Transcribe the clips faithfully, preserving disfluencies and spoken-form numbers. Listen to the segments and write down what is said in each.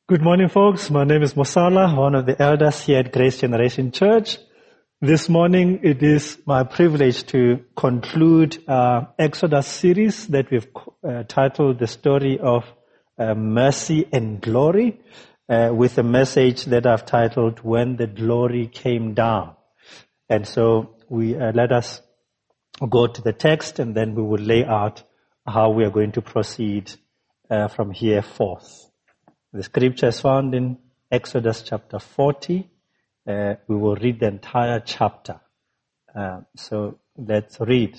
Good morning, folks. My name is Mosala, one of the elders here at Grace Generation Church. This morning, it is my privilege to conclude our Exodus series that we've uh, titled The Story of uh, Mercy and Glory, uh, with a message that I've titled When the Glory Came Down. And so we uh, let us go to the text, and then we will lay out how we are going to proceed uh, from here forth. The scripture is found in Exodus chapter forty. Uh, we will read the entire chapter. Uh, so let's read.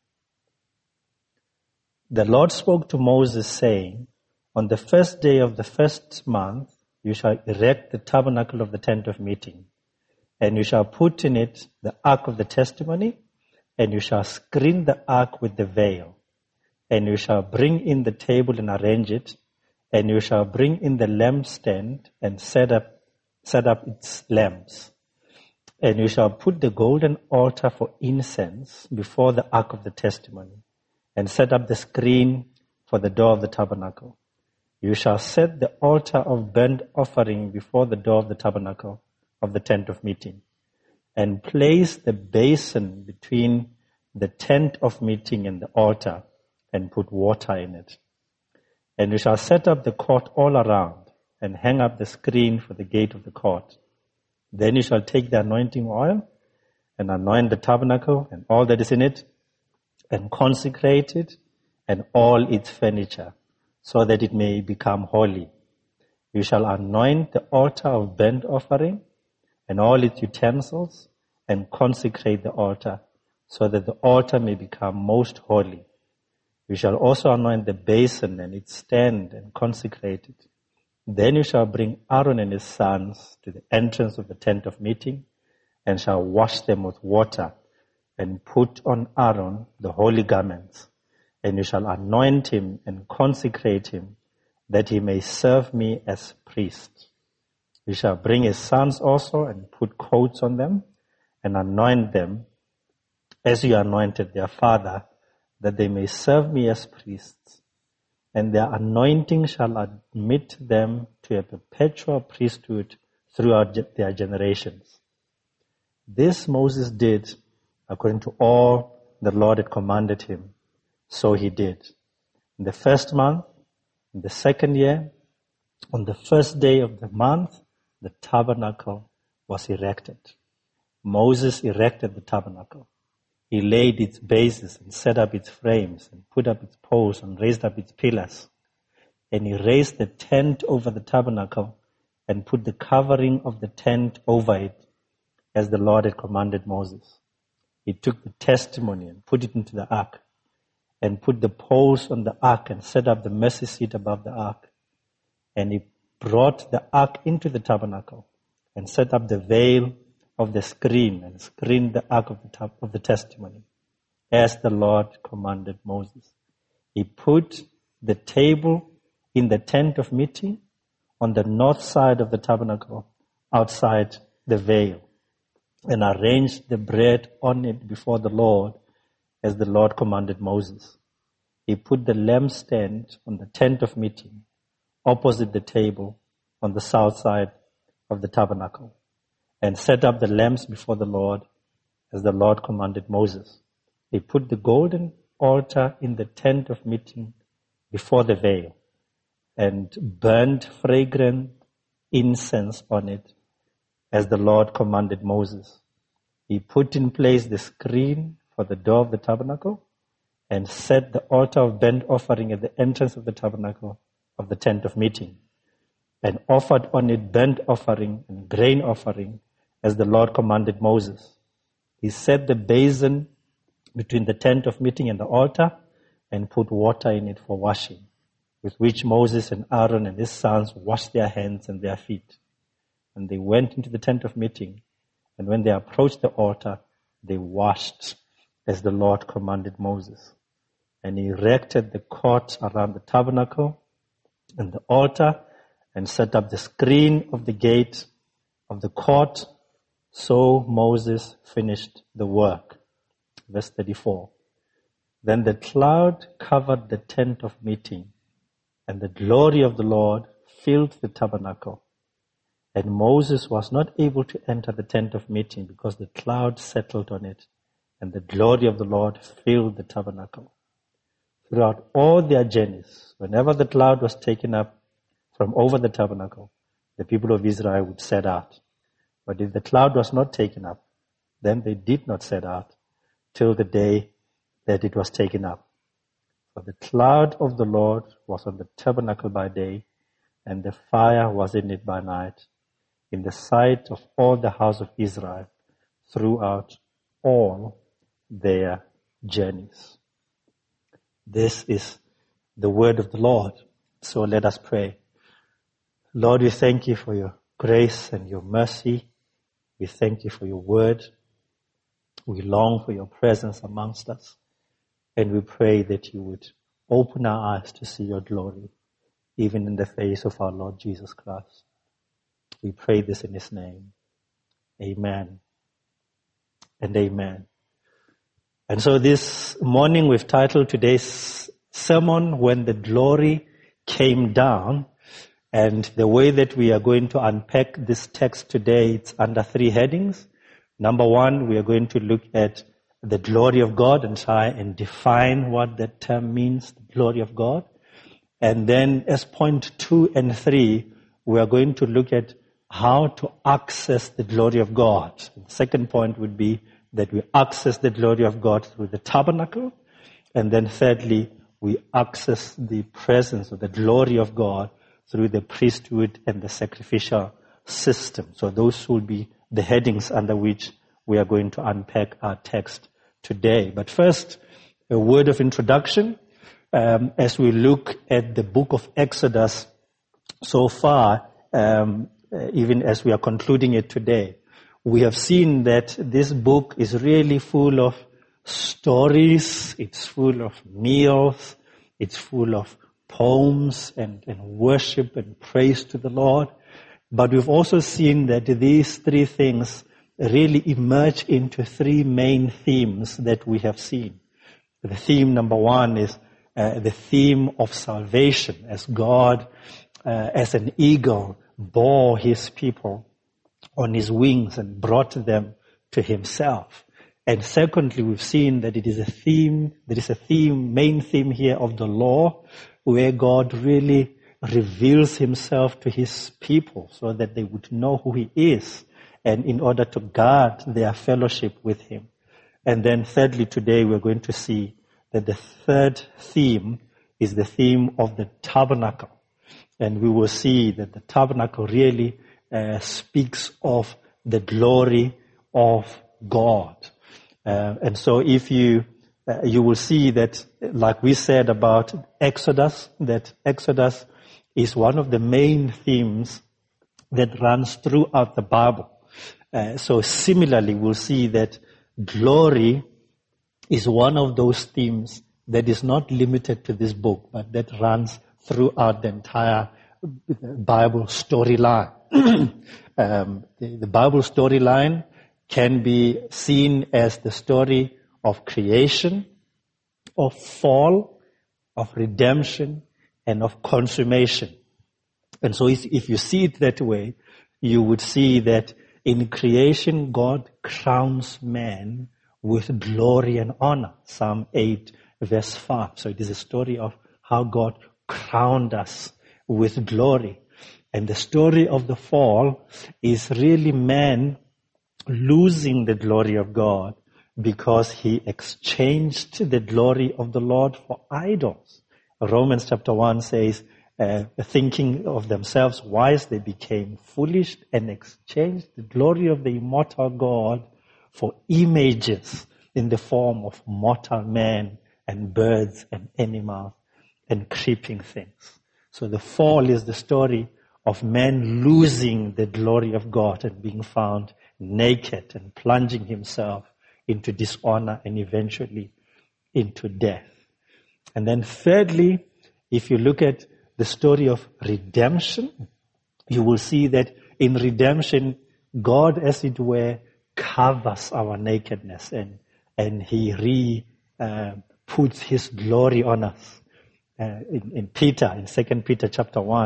The Lord spoke to Moses, saying, On the first day of the first month, you shall erect the tabernacle of the tent of meeting, and you shall put in it the ark of the testimony, and you shall screen the ark with the veil, and you shall bring in the table and arrange it, and you shall bring in the lampstand and set up, set up its lamps. And you shall put the golden altar for incense before the ark of the testimony, and set up the screen for the door of the tabernacle. You shall set the altar of burnt offering before the door of the tabernacle of the tent of meeting, and place the basin between the tent of meeting and the altar, and put water in it. And you shall set up the court all around, and hang up the screen for the gate of the court. Then you shall take the anointing oil, and anoint the tabernacle, and all that is in it, and consecrate it, and all its furniture, so that it may become holy. You shall anoint the altar of burnt offering, and all its utensils, and consecrate the altar, so that the altar may become most holy. You shall also anoint the basin and its stand and consecrate it. Then you shall bring Aaron and his sons to the entrance of the tent of meeting, and shall wash them with water, and put on Aaron the holy garments. And you shall anoint him and consecrate him, that he may serve me as priest. You shall bring his sons also, and put coats on them, and anoint them as you anointed their father, that they may serve me as priests, and their anointing shall admit them to a perpetual priesthood throughout their generations. This Moses did according to all the Lord had commanded him. So he did. In the first month, in the second year, on the first day of the month, the tabernacle was erected. Moses erected the tabernacle. He laid its bases and set up its frames and put up its posts and raised up its pillars. And he raised the tent over the tabernacle and put the covering of the tent over it, as the Lord had commanded Moses. He took the testimony and put it into the ark, and put the poles on the ark and set up the mercy seat above the ark. And he brought the ark into the tabernacle and set up the veil of the screen and screened the ark of the, top of the testimony, as the Lord commanded Moses. He put the table in the tent of meeting on the north side of the tabernacle, outside the veil, and arranged the bread on it before the Lord, as the Lord commanded Moses. He put the lampstand on the tent of meeting, opposite the table on the south side of the tabernacle, and set up the lamps before the Lord, as the Lord commanded Moses. He put the golden altar in the tent of meeting before the veil, and burned fragrant incense on it, as the Lord commanded Moses. He put in place the screen for the door of the tabernacle, and set the altar of burnt offering at the entrance of the tabernacle of the tent of meeting, and offered on it burnt offering and grain offering, as the Lord commanded Moses. He set the basin between the tent of meeting and the altar, and put water in it for washing, with which Moses and Aaron and his sons washed their hands and their feet. And they went into the tent of meeting, and when they approached the altar, they washed, as the Lord commanded Moses. And he erected the court around the tabernacle and the altar, and set up the screen of the gate of the court. So Moses finished the work. Verse thirty-four. Then the cloud covered the tent of meeting, and the glory of the Lord filled the tabernacle. And Moses was not able to enter the tent of meeting because the cloud settled on it, and the glory of the Lord filled the tabernacle. Throughout all their journeys, whenever the cloud was taken up from over the tabernacle, the people of Israel would set out. But if the cloud was not taken up, then they did not set out till the day that it was taken up. For the cloud of the Lord was on the tabernacle by day, and the fire was in it by night, in the sight of all the house of Israel throughout all their journeys. This is the word of the Lord. So let us pray. Lord, we thank you for your grace and your mercy. We thank you for your word. We long for your presence amongst us. And we pray that you would open our eyes to see your glory, even in the face of our Lord Jesus Christ. We pray this in his name. Amen and amen. And so this morning we've titled today's sermon, When the Glory Came Down. And the way that we are going to unpack this text today, it's under three headings. Number one, we are going to look at the glory of God and try and define what that term means, the glory of God. And then as point two and three, we are going to look at how to access the glory of God. The second point would be that we access the glory of God through the tabernacle. And then thirdly, we access the presence of the glory of God through the priesthood and the sacrificial system. So those will be the headings under which we are going to unpack our text today. But first, a word of introduction. Um, as we look at the book of Exodus so far, um, even as we are concluding it today, we have seen that this book is really full of stories, it's full of meals, it's full of poems and, and worship and praise to the Lord. But we've also seen that these three things really emerge into three main themes that we have seen. The theme number one is uh, the theme of salvation, as God, uh, as an eagle, bore his people on his wings and brought them to himself. And secondly, we've seen that it is a theme, there is a theme, main theme here of the law, where God really reveals himself to his people so that they would know who he is, and in order to guard their fellowship with him. And then thirdly, today we're going to see that the third theme is the theme of the tabernacle. And we will see that the tabernacle really uh, speaks of the glory of God. Uh, and so if you, uh, you will see that, like we said about Exodus, that Exodus is one of the main themes that runs throughout the Bible. Uh, so similarly, we'll see that glory is one of those themes that is not limited to this book, but that runs throughout the entire Bible storyline. um, the, the Bible storyline can be seen as the story of creation, of fall, of redemption, and of consummation. And so if you see it that way, you would see that in creation, God crowns man with glory and honor. Psalm eight, verse five. So it is a story of how God crowned us with glory. And the story of the fall is really man losing the glory of God because he exchanged the glory of the Lord for idols. Romans chapter one says, uh, thinking of themselves wise, they became foolish and exchanged the glory of the immortal God for images in the form of mortal men and birds and animals and creeping things. So the fall is the story of man losing the glory of God and being found naked and plunging himself into dishonor and eventually into death. And then thirdly, if you look at the story of redemption, you will see that in redemption, God, as it were, covers our nakedness and, and he re, uh, puts his glory on us. Uh, in, in Peter, in Second Peter chapter one,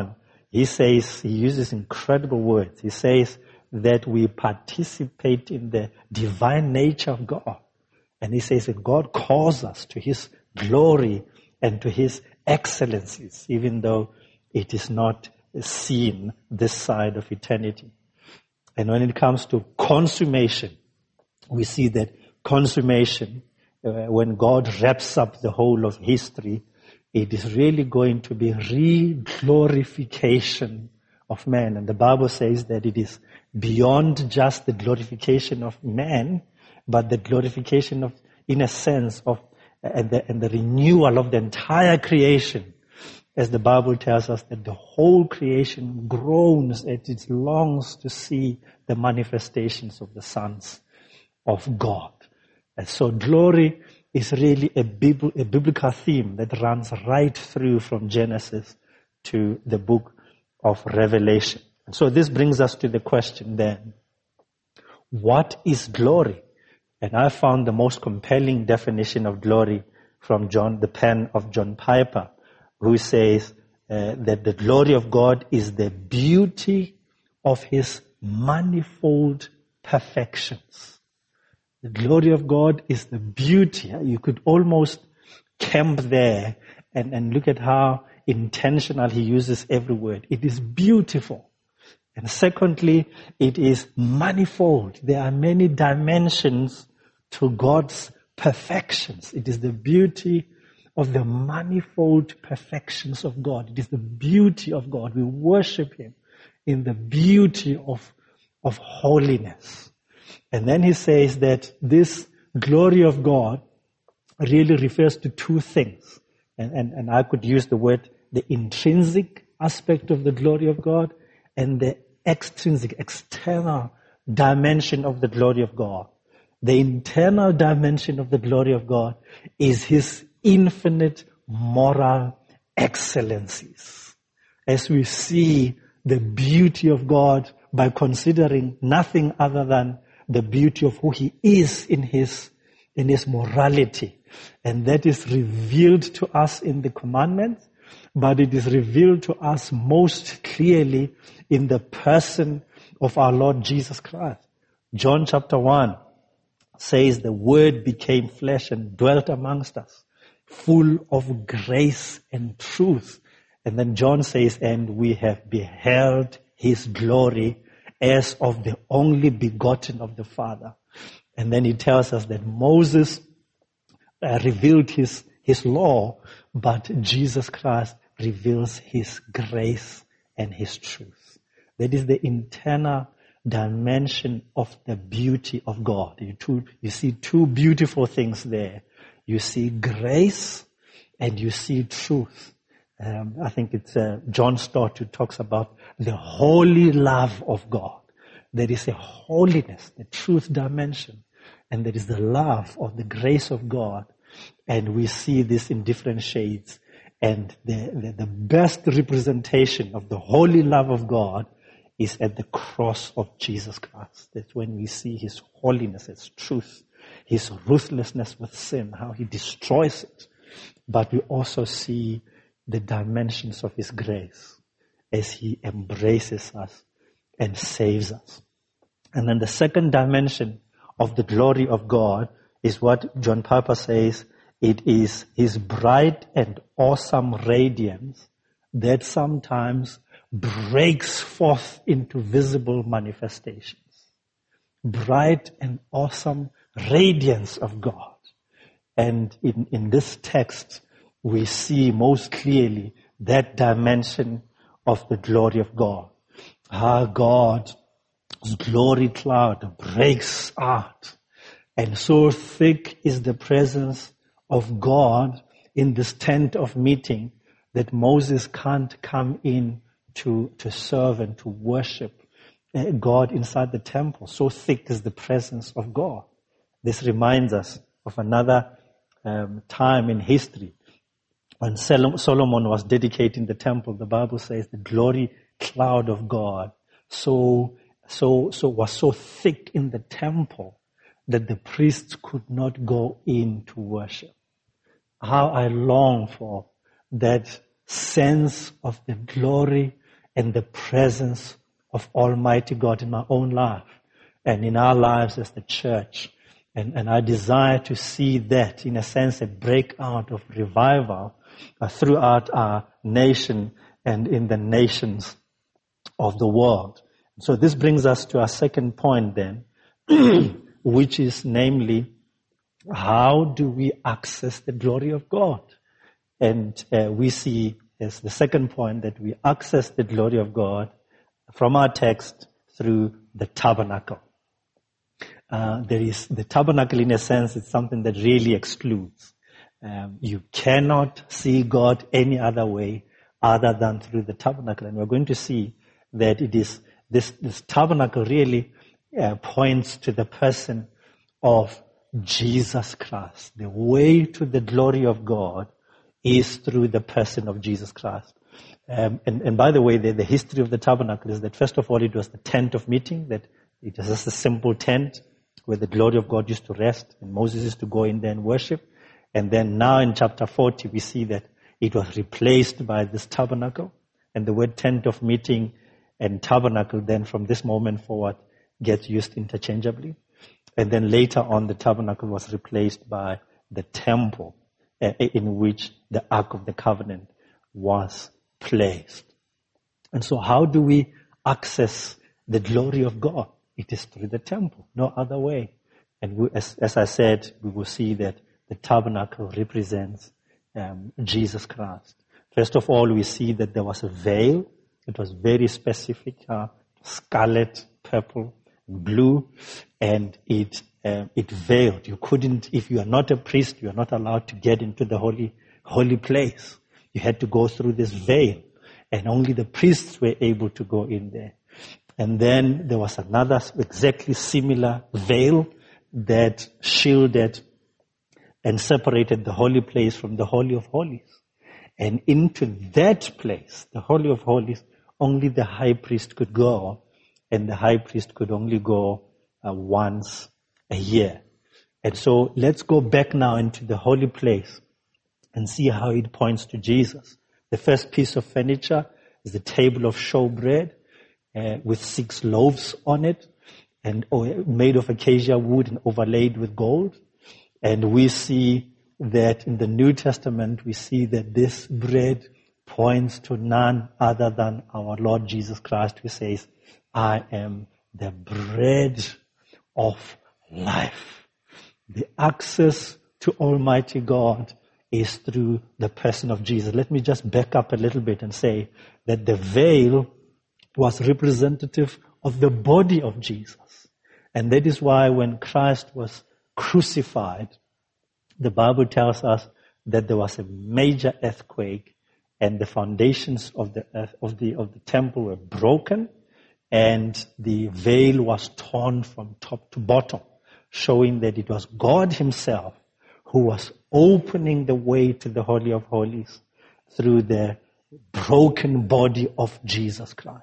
he says, he uses incredible words. He says that we participate in the divine nature of God. And he says that God calls us to his glory and to his excellencies, even though it is not seen this side of eternity. And when it comes to consummation, we see that consummation, uh, when God wraps up the whole of history, it is really going to be re-glorification of man. And the Bible says that it is beyond just the glorification of man, but the glorification of, in a sense, of and the, and the renewal of the entire creation. As the Bible tells us that the whole creation groans and it longs to see the manifestations of the sons of God. And so glory is really a, bib- a biblical theme that runs right through from Genesis to the book of Revelation. And so this brings us to the question then, what is glory? And I found the most compelling definition of glory from John, the pen of John Piper, who says uh, that the glory of God is the beauty of his manifold perfections. The glory of God is the beauty. You could almost camp there and, and look at how intentional he uses every word. It is beautiful. And secondly, it is manifold. There are many dimensions to God's perfections. It is the beauty of the manifold perfections of God. It is the beauty of God. We worship him in the beauty of, of holiness. And then he says that this glory of God really refers to two things. And, and, and I could use the word, the intrinsic aspect of the glory of God and the extrinsic, external dimension of the glory of God. The internal dimension of the glory of God is his infinite moral excellencies. As we see the beauty of God by considering nothing other than the beauty of who he is in his, in his morality. And that is revealed to us in the commandments, but it is revealed to us most clearly in the person of our Lord Jesus Christ. John chapter one says the Word became flesh and dwelt amongst us, full of grace and truth. And then John says, and we have beheld his glory as of the only begotten of the Father. And then he tells us that Moses uh, revealed his, his law, but Jesus Christ reveals his grace and his truth. That is the internal dimension of the beauty of God. You, two, you see two beautiful things there. You see grace and you see truth. Um, I think it's uh, John Stott who talks about the holy love of God. There is a holiness, the truth dimension, and there is the love of the grace of God. And we see this in different shades. And the, the, the best representation of the holy love of God is at the cross of Jesus Christ. That's when we see his holiness, his truth, his ruthlessness with sin, how he destroys it. But we also see the dimensions of his grace as he embraces us and saves us. And then the second dimension of the glory of God is what John Piper says, it is his bright and awesome radiance that sometimes breaks forth into visible manifestations. Bright and awesome radiance of God. And in, in this text, we see most clearly that dimension of the glory of God. How God's glory cloud breaks out. And so thick is the presence of God in this tent of meeting that Moses can't come in to, to serve and to worship God inside the temple. So thick is the presence of God. This reminds us of another um, time in history when Solomon was dedicating the temple. The Bible says the glory cloud of God so so so was so thick in the temple that the priests could not go in to worship. How I long for that sense of the glory and the presence of Almighty God in my own life and in our lives as the church. And, and I desire to see that, in a sense, a breakout of revival uh, throughout our nation and in the nations of the world. So this brings us to our second point then, which is namely, how do we access the glory of God? And uh, we see as the second point that we access the glory of God from our text through the tabernacle. Uh, there is the tabernacle, in a sense, it's something that really excludes. Um, you cannot see God any other way other than through the tabernacle. And we're going to see that it is this, this tabernacle really uh, points to the person of Jesus Christ. The way to the glory of God is through the person of Jesus Christ. Um, and, and by the way, the, the history of the tabernacle is that, first of all, it was the tent of meeting, that it was just a simple tent where the glory of God used to rest, and Moses used to go in there and worship. And then now in chapter forty, we see that it was replaced by this tabernacle. And the word tent of meeting and tabernacle then from this moment forward gets used interchangeably. And then later on, the tabernacle was replaced by the temple uh, in which the Ark of the Covenant was placed. And so how do we access the glory of God? It is through the temple, no other way. And we, as, as I said, we will see that the tabernacle represents um, Jesus Christ. First of all, we see that there was a veil. It was very specific, uh, scarlet, purple, blue, and it uh, it veiled. You couldn't, if you are not a priest, you are not allowed to get into the holy holy place. You had to go through this veil, and only the priests were able to go in there. And then there was another exactly similar veil that shielded and separated the holy place from the Holy of Holies. And into that place, the Holy of Holies, only the high priest could go, and the high priest could only go uh, once a year. And so let's go back now into the holy place and see how it points to Jesus. The first piece of furniture is the table of showbread uh, with six loaves on it, and made of acacia wood and overlaid with gold. And we see that in the New Testament, we see that this bread points to none other than our Lord Jesus Christ, who says, I am the bread of life. The access to Almighty God is through the person of Jesus. Let me just back up a little bit and say that the veil was representative of the body of Jesus. And that is why when Christ was crucified, the Bible tells us that there was a major earthquake and the foundations of the earth, of the of the temple were broken, and the veil was torn from top to bottom, showing that it was God himself who was opening the way to the Holy of Holies through the broken body of Jesus Christ.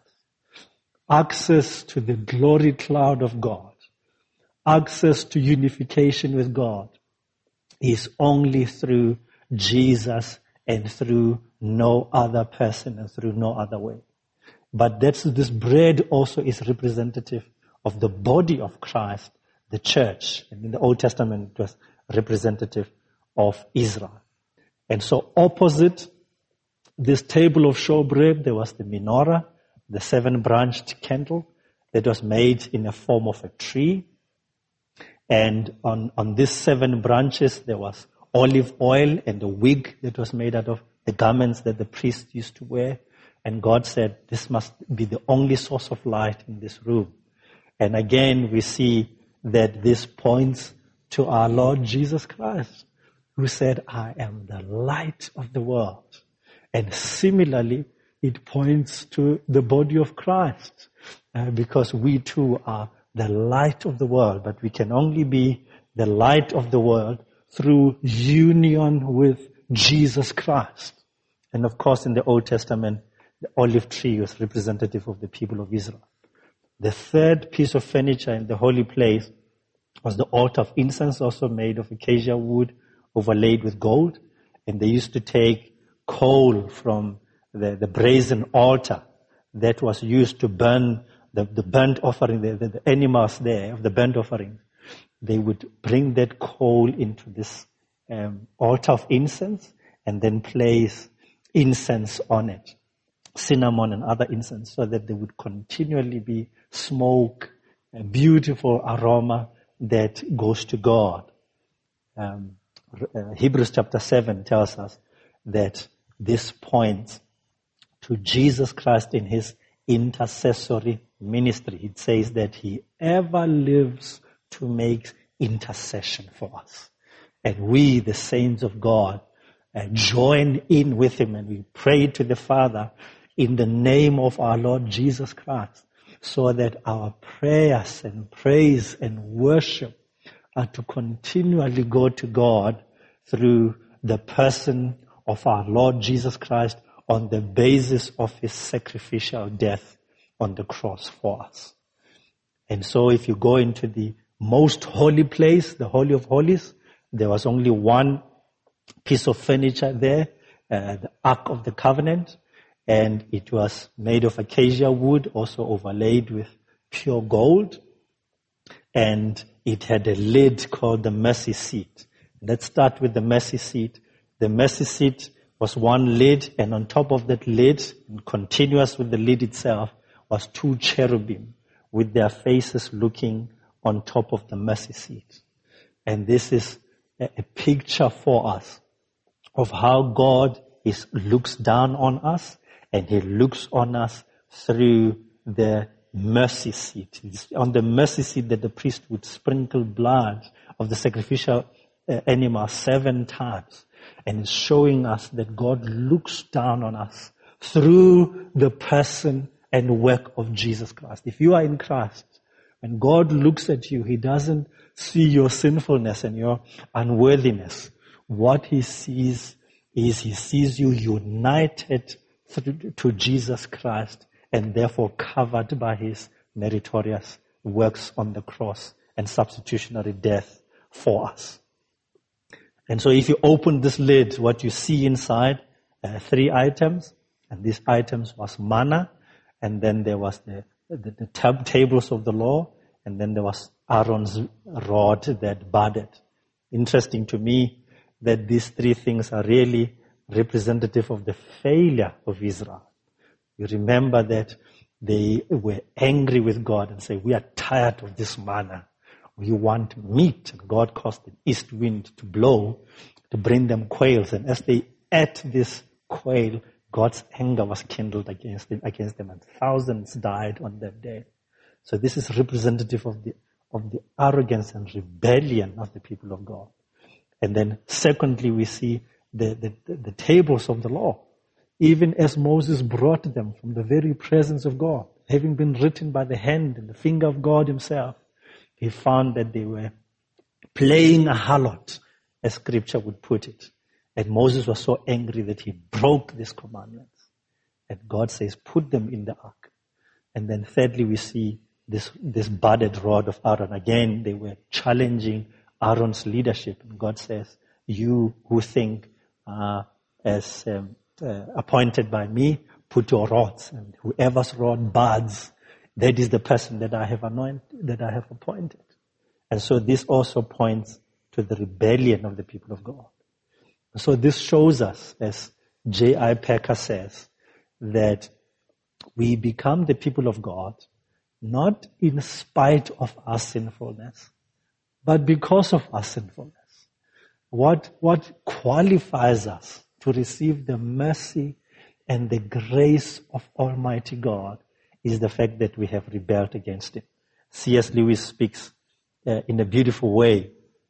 Access to the glory cloud of God, access to unification with God, is only through Jesus and through no other person and through no other way. But that's, this bread also is representative of the body of Christ, the church. And in the Old Testament, it was representative of Israel. And so opposite this table of showbread, there was the menorah, the seven-branched candle that was made in a form of a tree. And on, on these seven branches, there was olive oil and a wig that was made out of the garments that the priest used to wear. And God said, this must be the only source of light in this room. And again, we see that this points to our Lord Jesus Christ, who said, I am the light of the world. And similarly, it points to the body of Christ, uh, because we too are the light of the world, but we can only be the light of the world through union with Jesus Christ. And of course, in the Old Testament, the olive tree was representative of the people of Israel. The third piece of furniture in the holy place was the altar of incense, also made of acacia wood, overlaid with gold. And they used to take coal from the, the brazen altar that was used to burn the, the burnt offering, the, the, the animals there of the burnt offering. They would bring that coal into this um, altar of incense and then place incense on it, cinnamon and other incense, so that there would continually be smoke, a beautiful aroma that goes to God. Um, uh, Hebrews chapter seven tells us that this points to Jesus Christ in his intercessory ministry. It says that he ever lives to make intercession for us. And we, the saints of God, uh, join in with him and we pray to the Father in the name of our Lord Jesus Christ, so that our prayers and praise and worship are to continually go to God through the person of our Lord Jesus Christ on the basis of his sacrificial death on the cross for us. And so if you go into the most holy place, the Holy of Holies, there was only one piece of furniture there, uh, the Ark of the Covenant, and it was made of acacia wood, also overlaid with pure gold, and it had a lid called the mercy seat. Let's start with the mercy seat. The mercy seat was one lid, and on top of that lid, continuous with the lid itself, was two cherubim with their faces looking on top of the mercy seat. And this is a, a picture for us of how God is looks down on us, and he looks on us through the mercy seat. It's on the mercy seat that the priest would sprinkle blood of the sacrificial uh, animal seven times. And it's showing us that God looks down on us through the person and work of Jesus Christ. If you are in Christ, when God looks at you, he doesn't see your sinfulness and your unworthiness. What he sees is he sees you united through, to Jesus Christ, and therefore covered by his meritorious works on the cross and substitutionary death for us. And so if you open this lid, what you see inside, uh, three items, and these items was manna, and then there was the, the, the tab- tables of the law, and then there was Aaron's rod that budded. Interesting to me that these three things are really representative of the failure of Israel. You remember that they were angry with God and say, we are tired of this manna. We want meat. And God caused the east wind to blow to bring them quails. And as they ate this quail, God's anger was kindled against them, against them, and thousands died on that day. So this is representative of the of the arrogance and rebellion of the people of God. And then secondly, we see the, the, the tables of the law. Even as Moses brought them from the very presence of God, having been written by the hand and the finger of God himself, he found that they were playing a harlot, as scripture would put it. And Moses was so angry that he broke these commandments. And God says, put them in the ark. And then thirdly, we see this, this budded rod of Aaron. Again, they were challenging Aaron's leadership. And God says, you who think uh, as um, uh, appointed by me, put your rods. And whoever's rod buds, that is the person that I have anointed, that I have appointed. And so this also points to the rebellion of the people of God. So this shows us, as J I Packer says, that we become the people of God not in spite of our sinfulness, but because of our sinfulness. What, what qualifies us to receive the mercy and the grace of Almighty God is the fact that we have rebelled against Him. C S Lewis speaks uh, in a beautiful way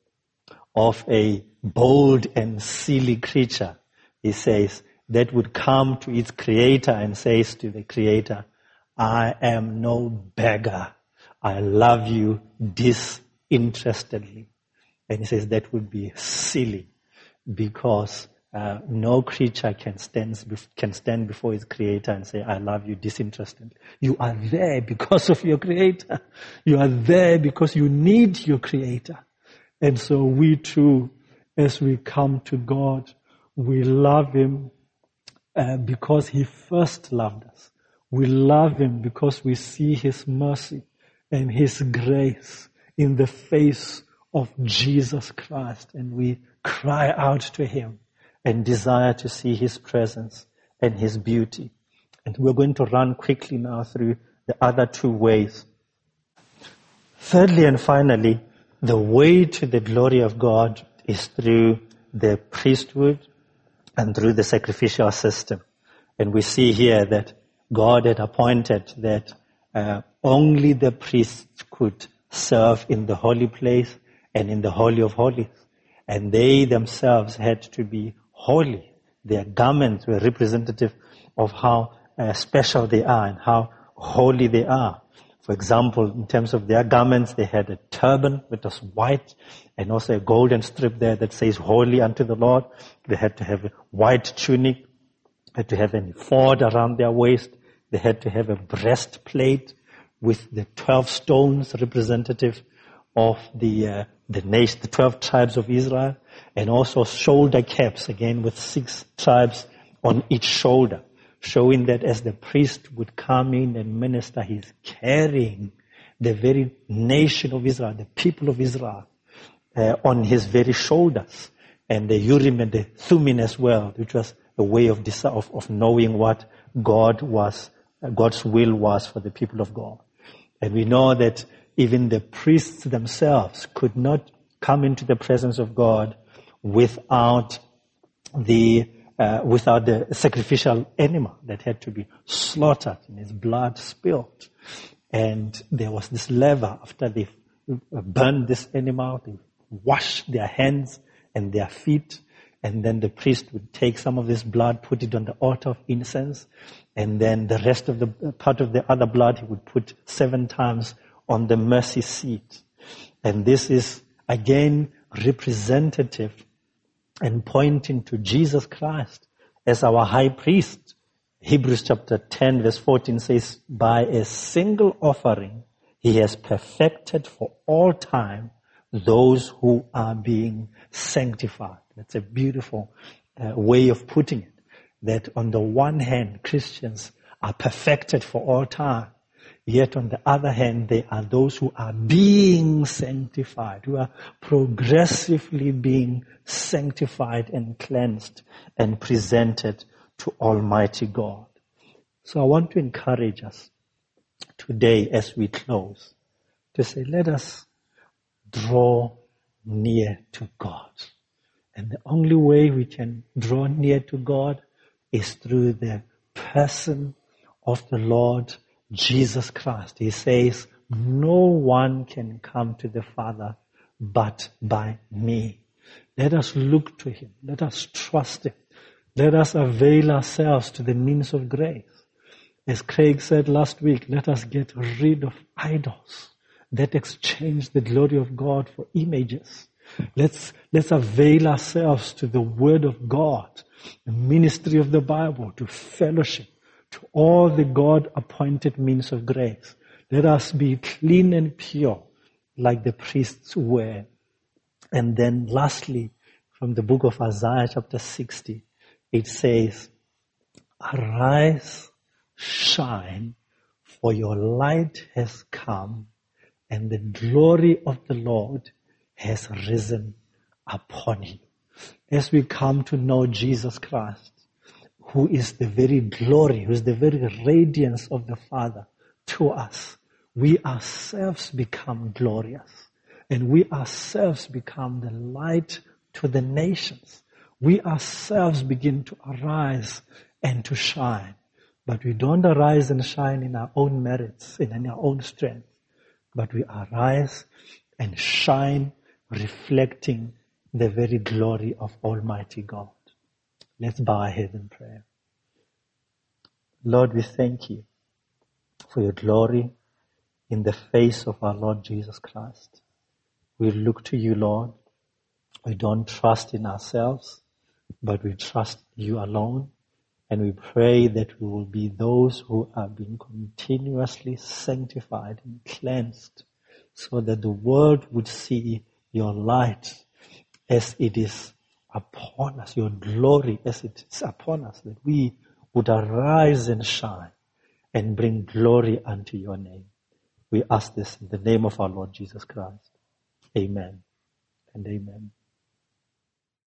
of a bold and silly creature. He says, that would come to its creator and says to the creator, I am no beggar. I love you disinterestedly. And he says that would be silly because uh, no creature can stand, can stand before its creator and say, I love you disinterestedly. You are there because of your creator. You are there because you need your creator. And so we too, as we come to God, we love Him uh, because He first loved us. We love him because we see his mercy and his grace in the face of Jesus Christ. And we cry out to him and desire to see his presence and his beauty. And we're going to run quickly now through the other two ways. Thirdly and finally, the way to the glory of God is through the priesthood and through the sacrificial system. And we see here that God had appointed that uh, only the priests could serve in the holy place and in the Holy of Holies. And they themselves had to be holy. Their garments were representative of how uh, special they are and how holy they are. For example, in terms of their garments, they had a turban that was white and also a golden strip there that says holy unto the Lord. They had to have a white tunic, had to have an ephod around their waist. They had to have a breastplate with the twelve stones representative of the uh, the nation, the twelve tribes of Israel, and also shoulder caps, again with six tribes on each shoulder, showing that as the priest would come in and minister, he's carrying the very nation of Israel, the people of Israel, uh, on his very shoulders. And the Urim and the Thummim as well, which was a way of, of, of knowing what God was, uh, God's will was for the people of God. And we know that even the priests themselves could not come into the presence of God without the uh, without the sacrificial animal that had to be slaughtered and his blood spilled. And there was this laver after they burned this animal, they washed their hands and their feet, and then the priest would take some of this blood, put it on the altar of incense, and then the rest of the part of the other blood he would put seven times on the mercy seat. And this is again representative and pointing to Jesus Christ as our high priest. Hebrews chapter ten verse fourteen says, by a single offering he has perfected for all time those who are being sanctified. That's a beautiful uh, way of putting it. That on the one hand, Christians are perfected for all time. Yet on the other hand, they are those who are being sanctified, who are progressively being sanctified and cleansed and presented to Almighty God. So I want to encourage us today as we close to say, let us draw near to God. And the only way we can draw near to God is through the person of the Lord Jesus Christ. He says, no one can come to the Father but by me. Let us look to him. Let us trust him. Let us avail ourselves to the means of grace. As Craig said last week, let us get rid of idols that exchange the glory of God for images. Let's, let's avail ourselves to the Word of God, the ministry of the Bible, to fellowship, to all the God-appointed means of grace. Let us be clean and pure like the priests were. And then lastly, from the book of Isaiah chapter sixty, it says, arise, shine, for your light has come, and the glory of the Lord has risen upon you. As we come to know Jesus Christ, who is the very glory, who is the very radiance of the Father to us, we ourselves become glorious. And we ourselves become the light to the nations. We ourselves begin to arise and to shine. But we don't arise and shine in our own merits, in our own strength. But we arise and shine reflecting the very glory of Almighty God. Let's bow our heads in prayer. Lord, we thank you for your glory in the face of our Lord Jesus Christ. We look to you, Lord. We don't trust in ourselves, but we trust you alone. And we pray that we will be those who are being continuously sanctified and cleansed so that the world would see your light as it is upon us, your glory as it is upon us, that we would arise and shine and bring glory unto your name. We ask this in the name of our Lord Jesus Christ. Amen and amen.